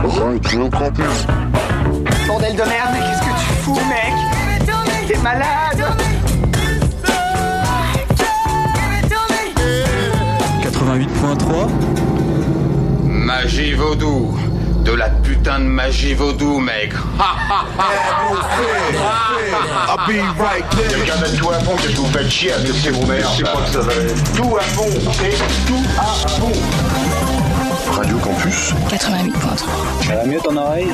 Radio Campus. Bordel de merde, mais qu'est-ce que tu fous, mec? T'es malade. 88.3. Magie vaudou. De la putain de magie vaudou, mec. I'll be right there. Quelqu'un met tout à fond, qu'est-ce que vous faites chier à laisser vos mères? Je sais pas que ça va être. Tout à fond, c'est tout à fond. Radio Campus 88.3. Ça va mieux ton oreille?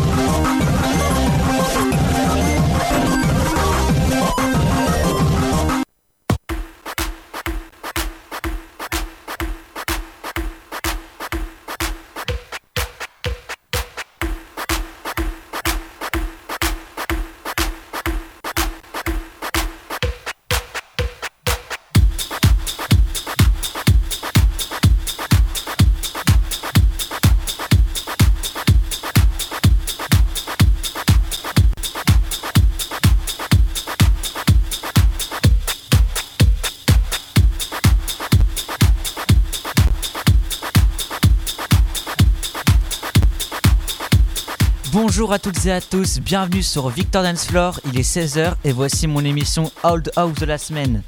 Bonjour à toutes et à tous, bienvenue sur Victor Dance Floor, il est 16h et voici mon émission Old House de la semaine.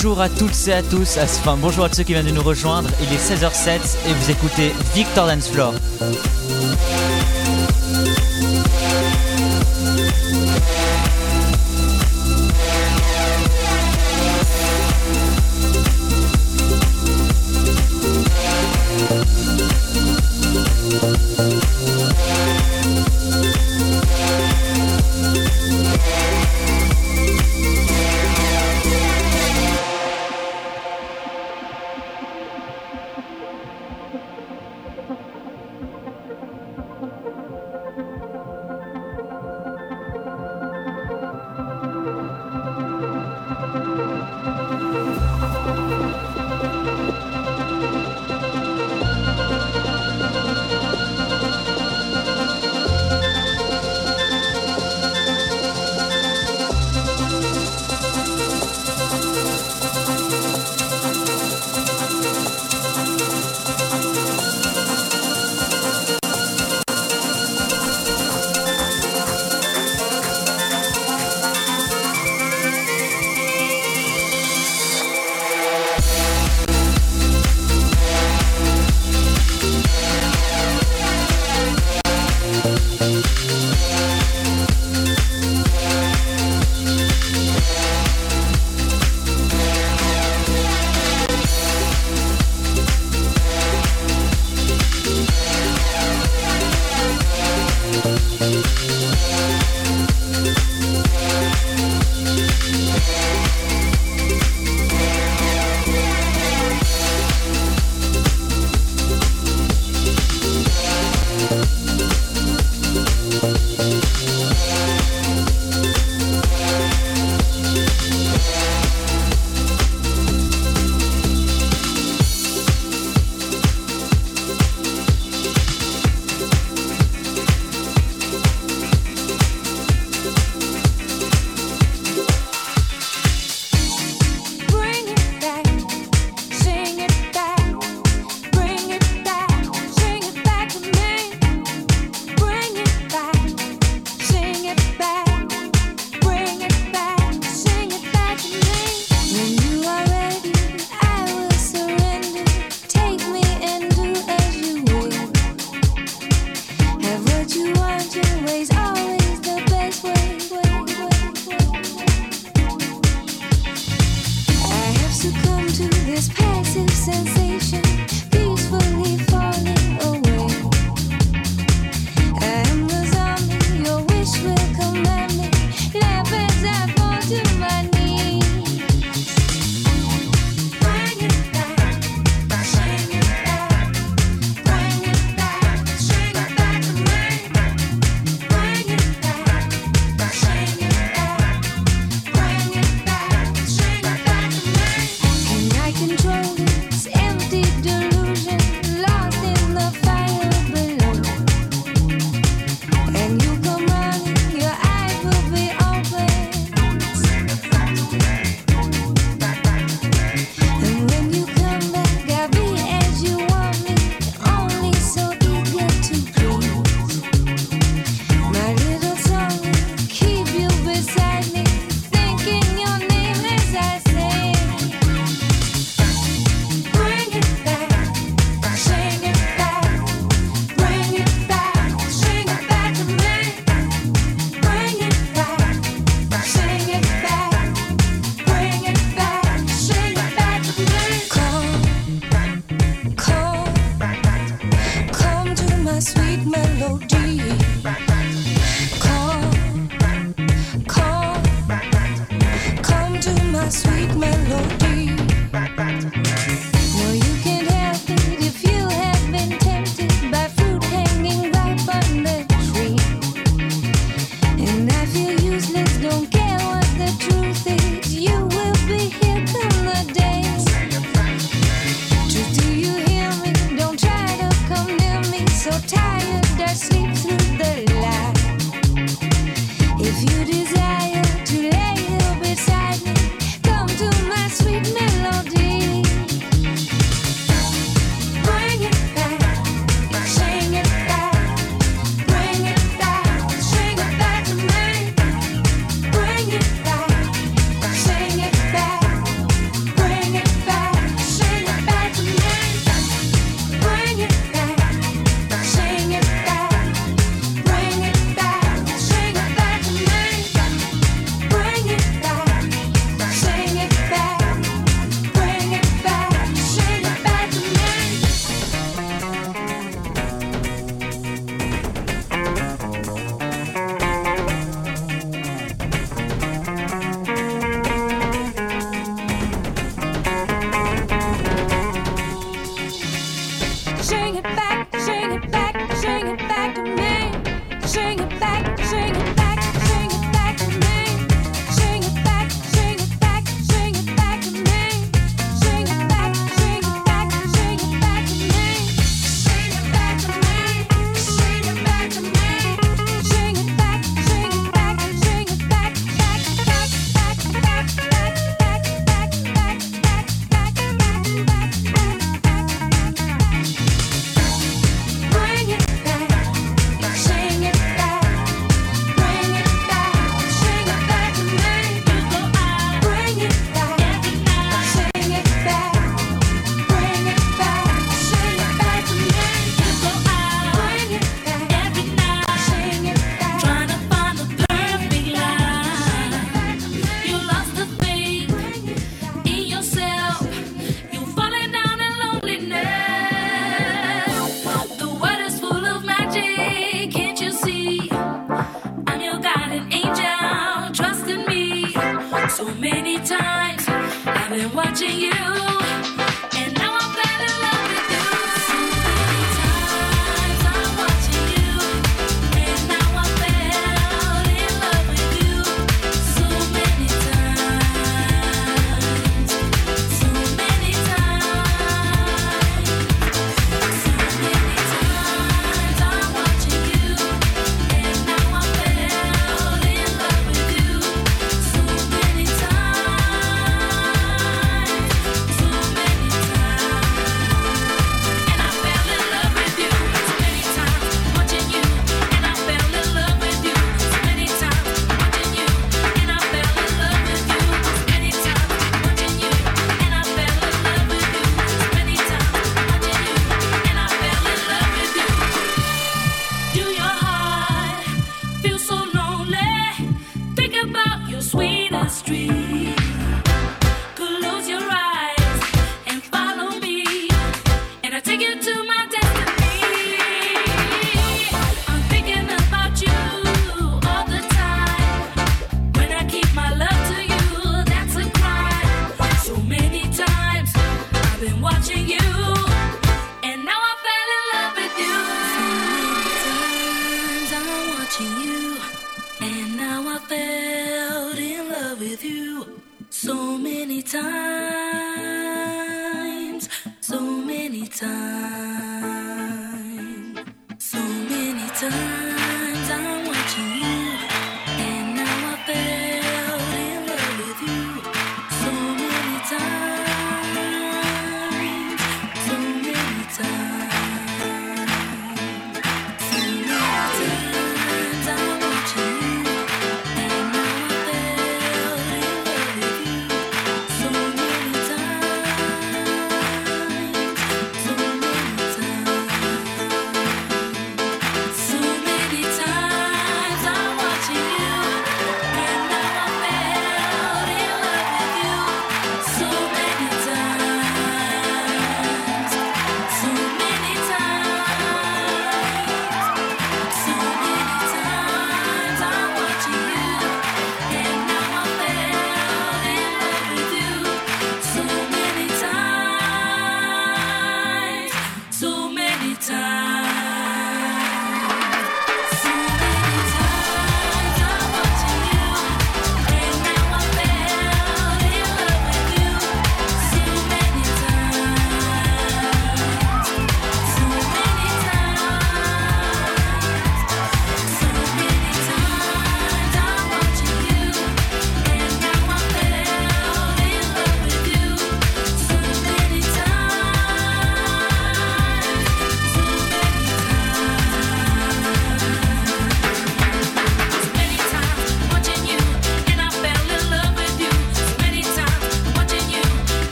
Bonjour à toutes et à tous, enfin bonjour à ceux qui viennent de nous rejoindre, il est 16h07 et vous écoutez Victor Dance Floor.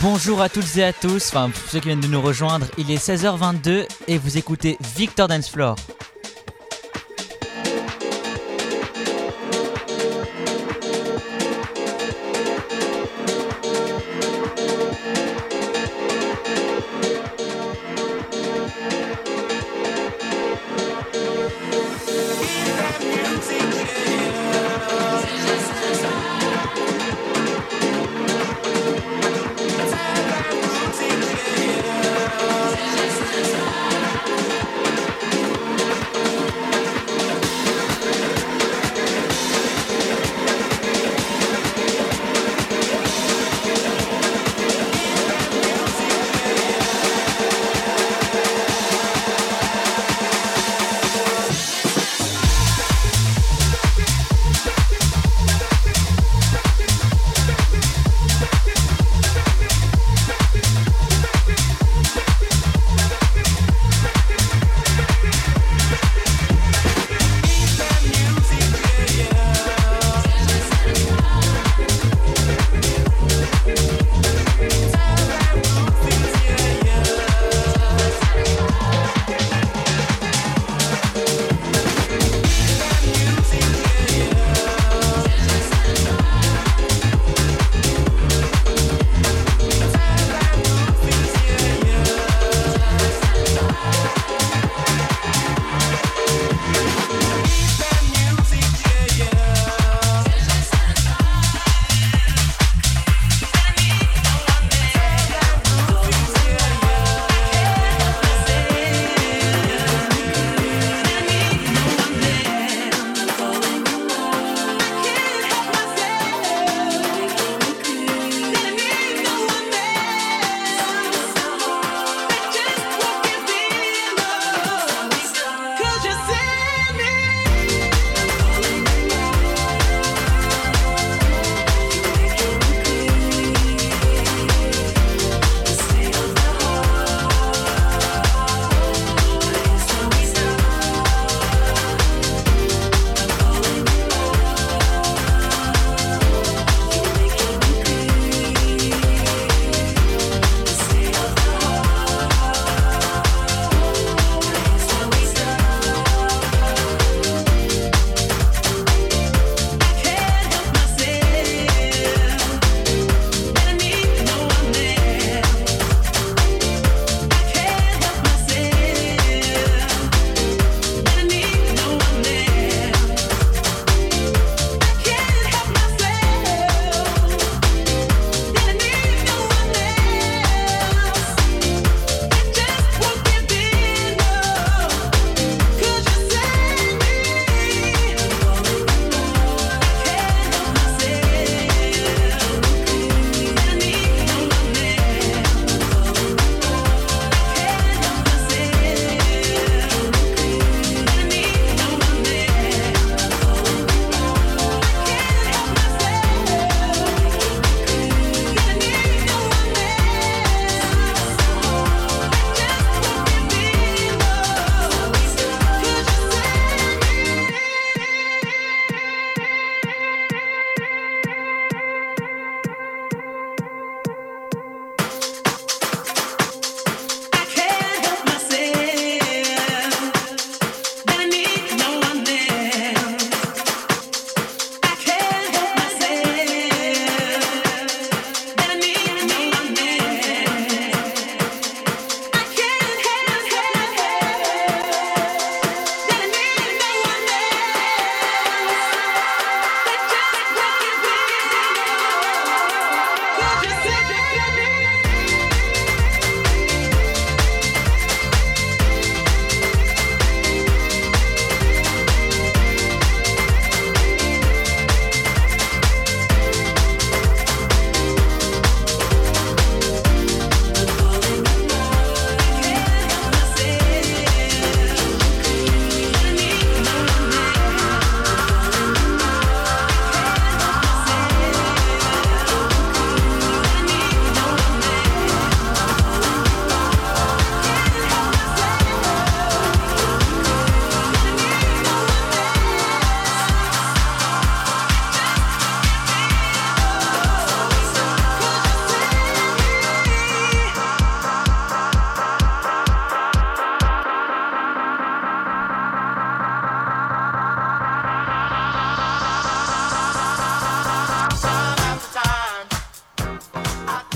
Bonjour à toutes et à tous, enfin pour ceux qui viennent de nous rejoindre, il est 16h22 et vous écoutez Victor Dance Floor.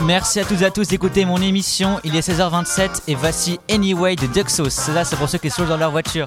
Merci à toutes et à tous d'écouter mon émission. Il est 16h27 et voici Anyway de Duxos. Cela, c'est pour ceux qui sont dans leur voiture.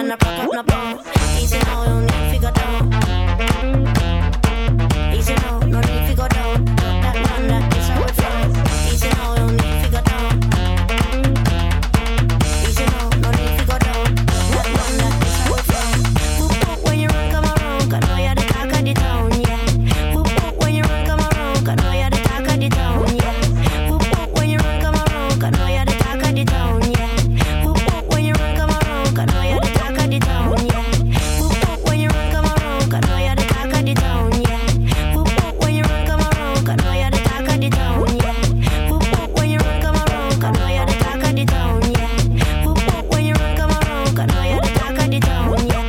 man a pack up no pound. Easy now, no need fi go down. Easy now, no need fi go down. That man that is how we found. Easy now, no need fi go down. Easy now, no need fi go down. That man that is how we found. Whoop whoop when you run come around, 'cause now you're the talk of the town, yeah. Whoop whoop when you run come around, 'cause now you're the talk of the town, yeah. Whoop whoop when you run come around, 'cause now you're the talk of the town, yeah. Whoop whoop when you run come around, 'cause now you're the talk of the town, yeah. Whoop whoop when you run come around, 'cause now you're the talk of the town, yeah. Whoop whoop when you run come around, 'cause now you're the talk of the town, yeah. Whoop whoop when you run come around, 'cause now you're the talk of the town, yeah. Whoop whoop when you run come around, 'cause now you're the talk of the town, yeah.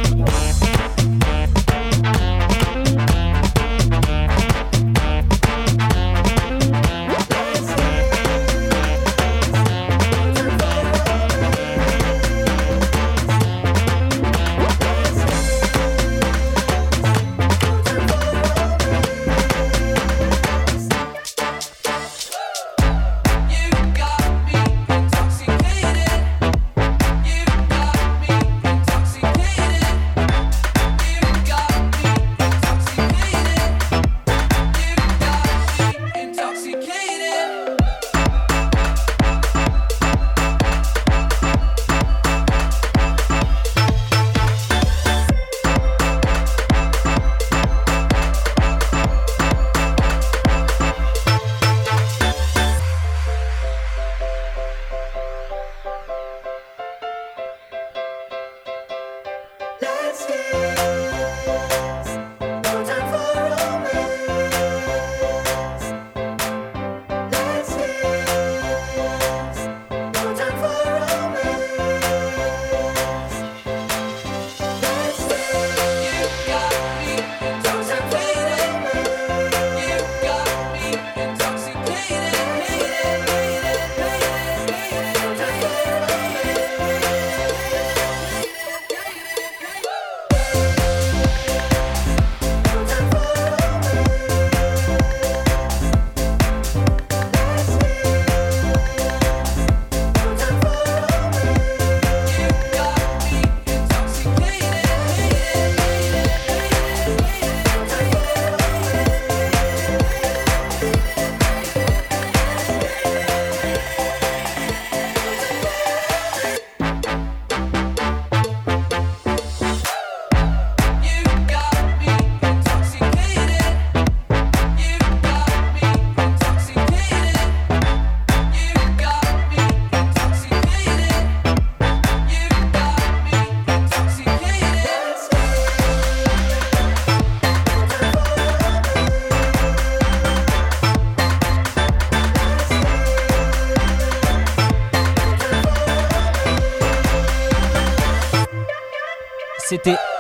C'était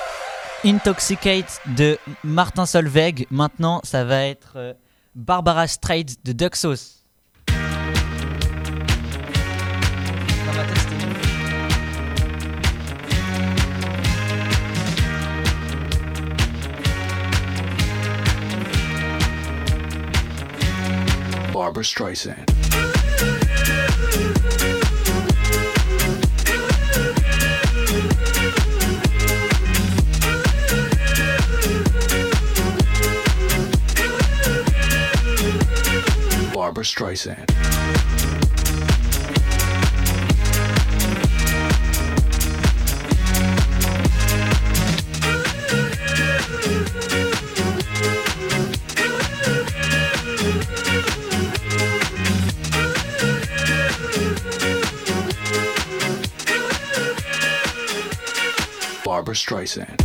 Intoxicate de Martin Solveig. Maintenant, ça va être Barbara Streisand de Duck Sauce. Dans ma tête, c'était mieux. Barbara Streisand. Barbara Streisand. Barbara Streisand.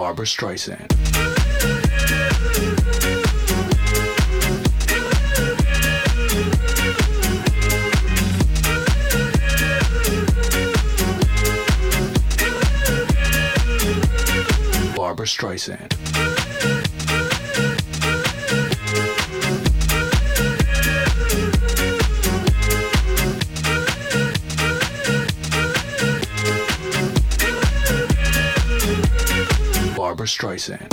Barbara Streisand. Barbara Streisand. Barbara Streisand.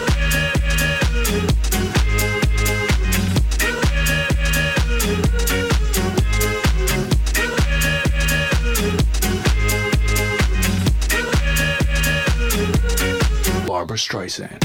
Barbara Streisand.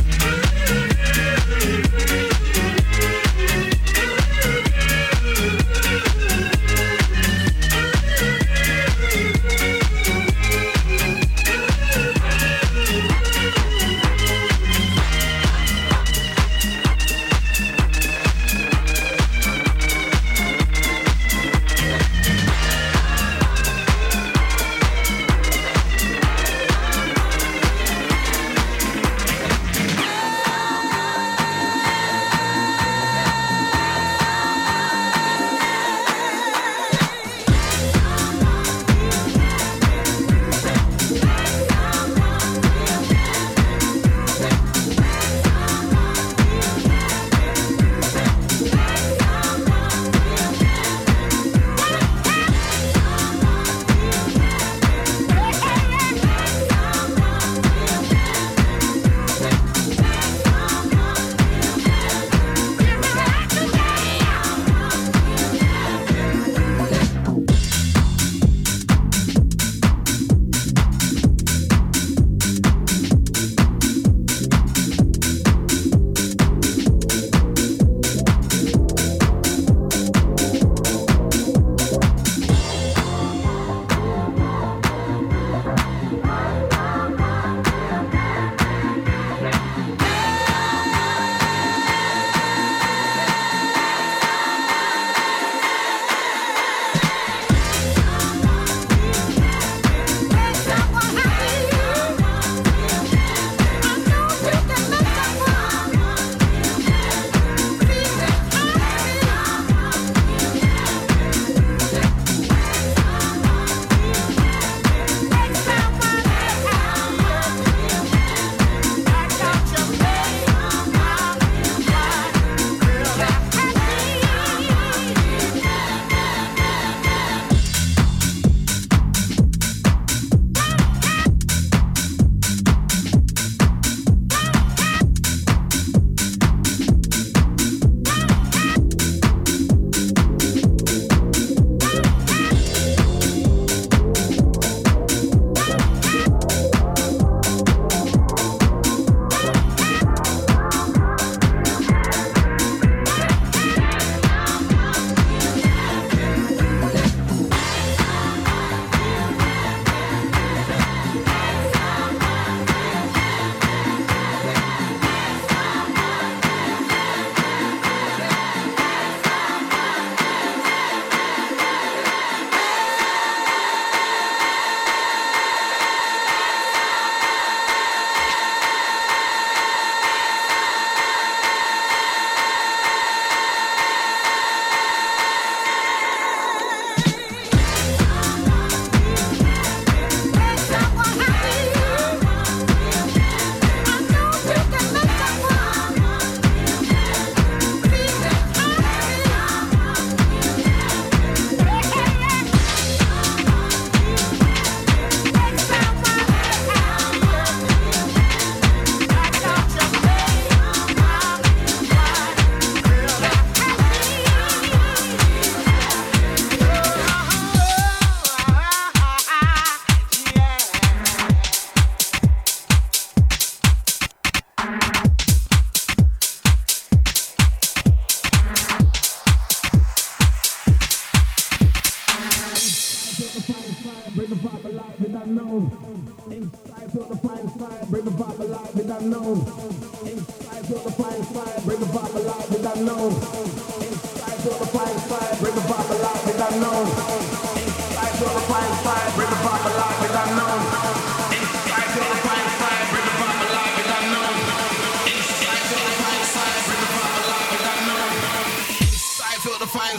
Bring the pop alive, we don't know.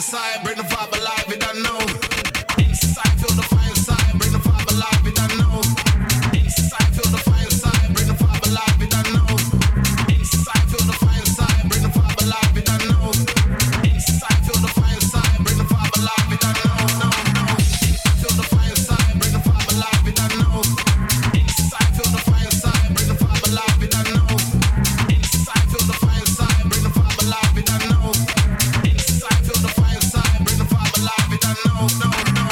inside, bring the vibe alive, we don't know. Inside, feel the fire inside, bring the vibe alive, we don't know. Inside, feel the fire inside, bring the vibe alive, we don't know. Inside, feel the fire inside, bring the vibe alive, we don't know. Inside, feel the fire inside, bring the vibe alive, we don't know. No, no. Feel the fire inside, bring the vibe alive, we don't know. Inside, feel the fire inside, bring the vibe alive, we don't know. Inside, feel the fire inside, bring the vibe alive, we don't know. Inside, feel the fire inside, bring the vibe alive, we don't know. No, no.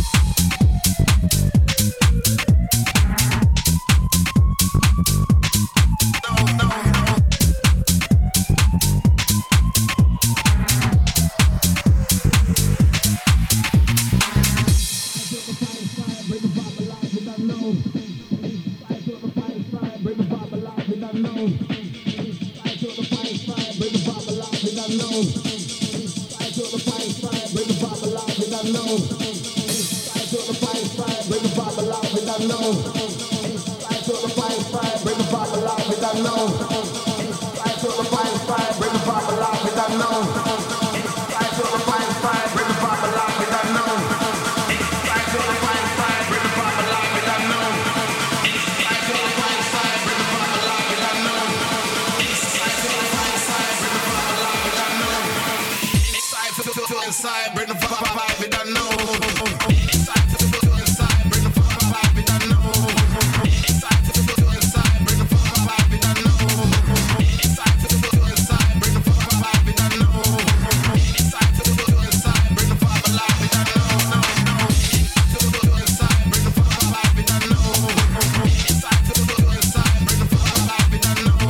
Inside, bring the vibe, we don't know. Inside, feel inside, bring the vibe, we don't know. Inside, feel inside, bring the vibe, we don't know. Inside, feel inside, bring the vibe, we don't know. Inside, feel inside, bring the vibe alive, we don't know. No, no. Feel inside, bring the vibe, we don't know. Inside, feel inside, bring the vibe alive, we don't know.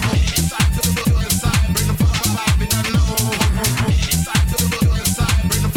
Inside, feel inside, bring the vibe, we don't know. Inside, feel inside, bring the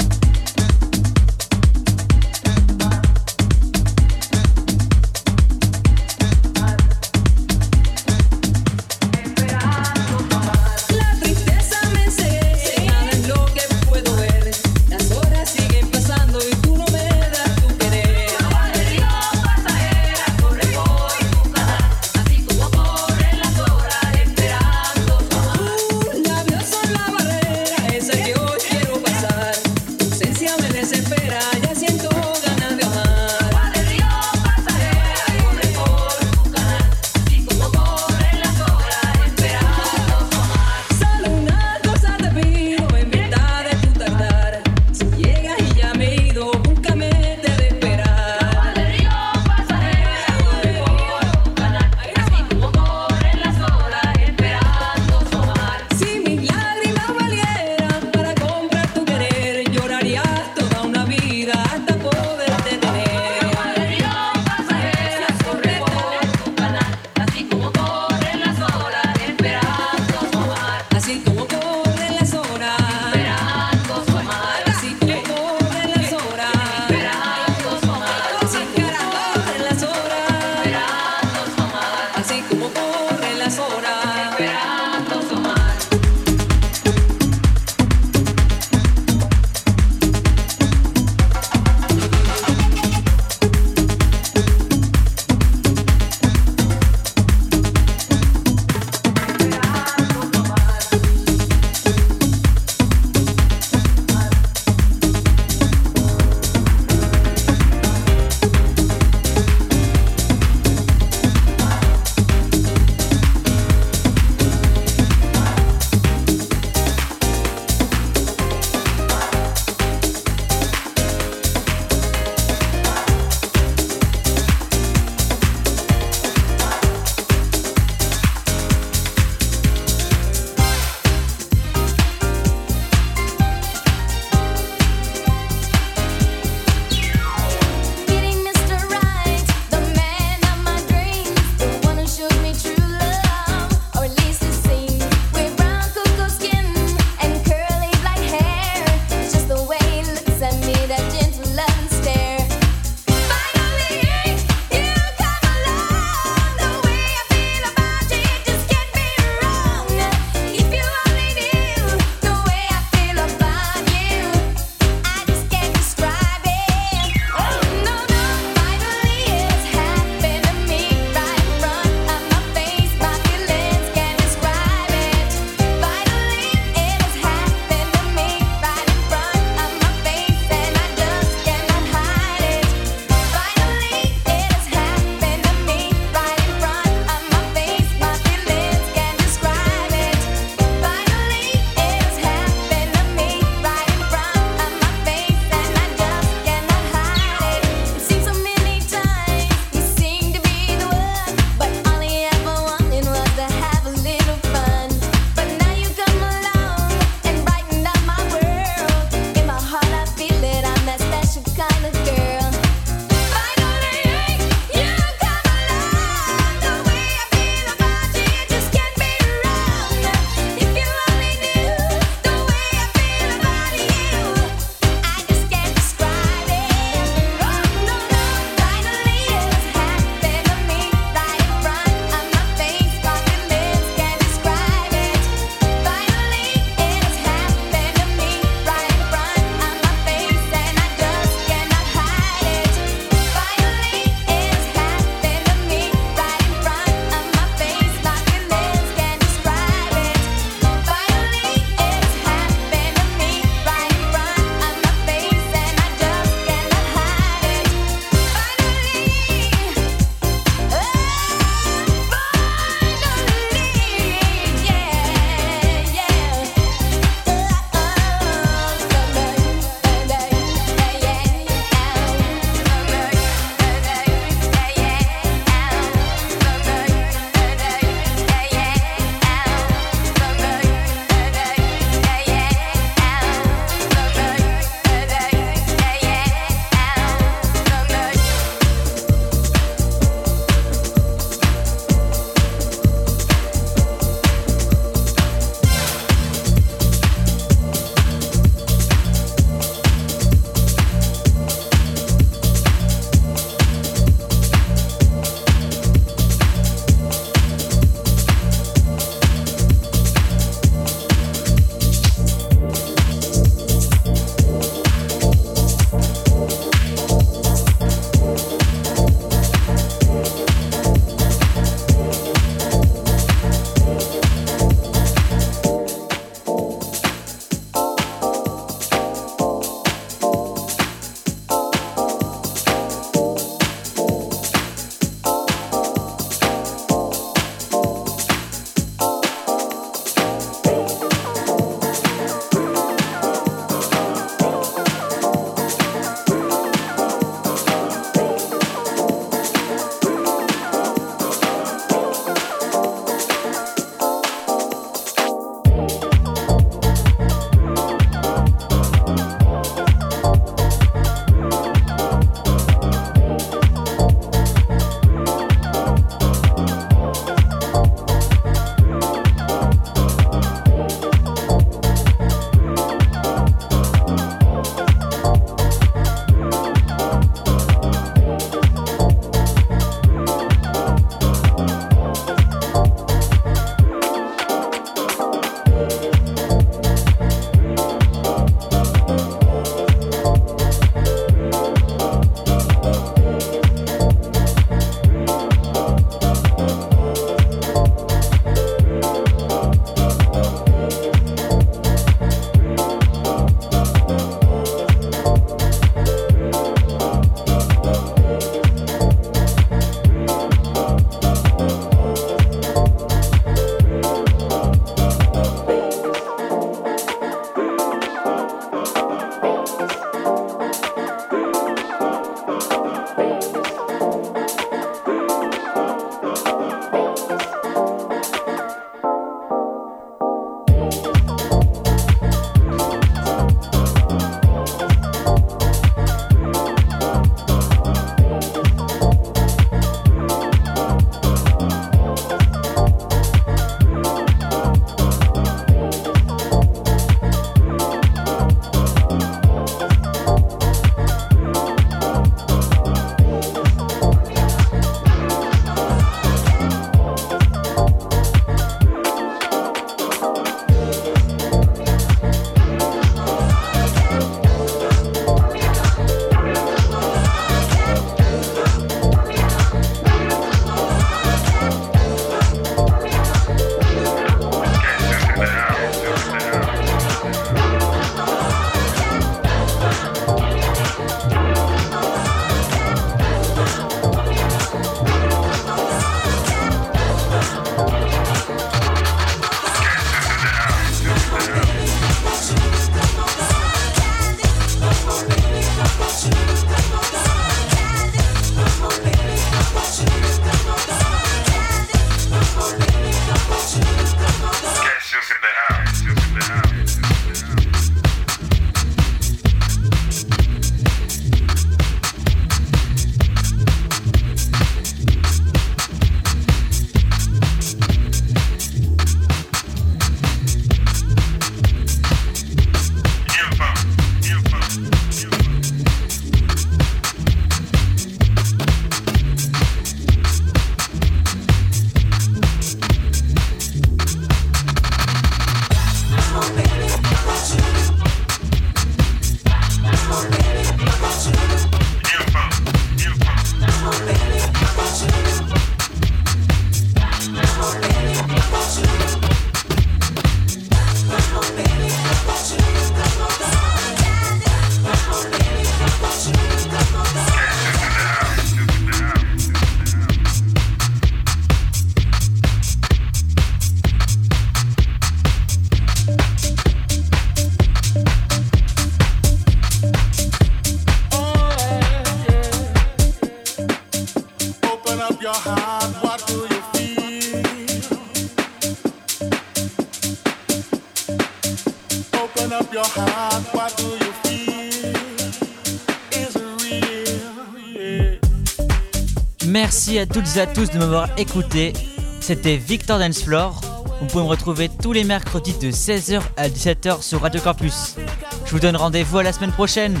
Merci à toutes et à tous de m'avoir écouté. C'était Victor Dance Floor. Vous pouvez me retrouver tous les mercredis de 16h à 17h sur Radio Campus. Je vous donne rendez-vous à la semaine prochaine.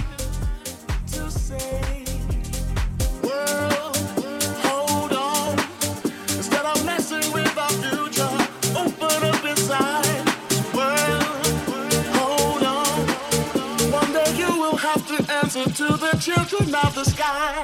To the children of the sky.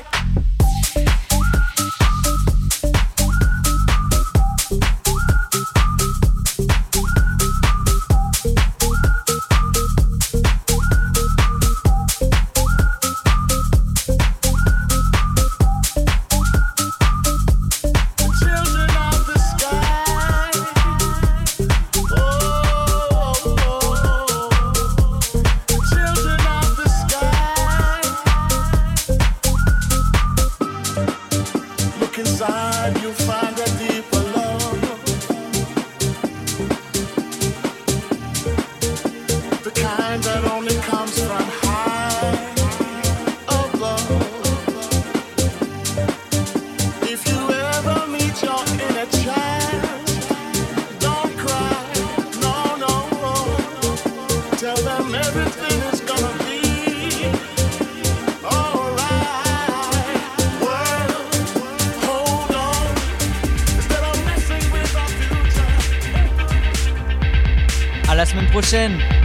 À la semaine prochaine.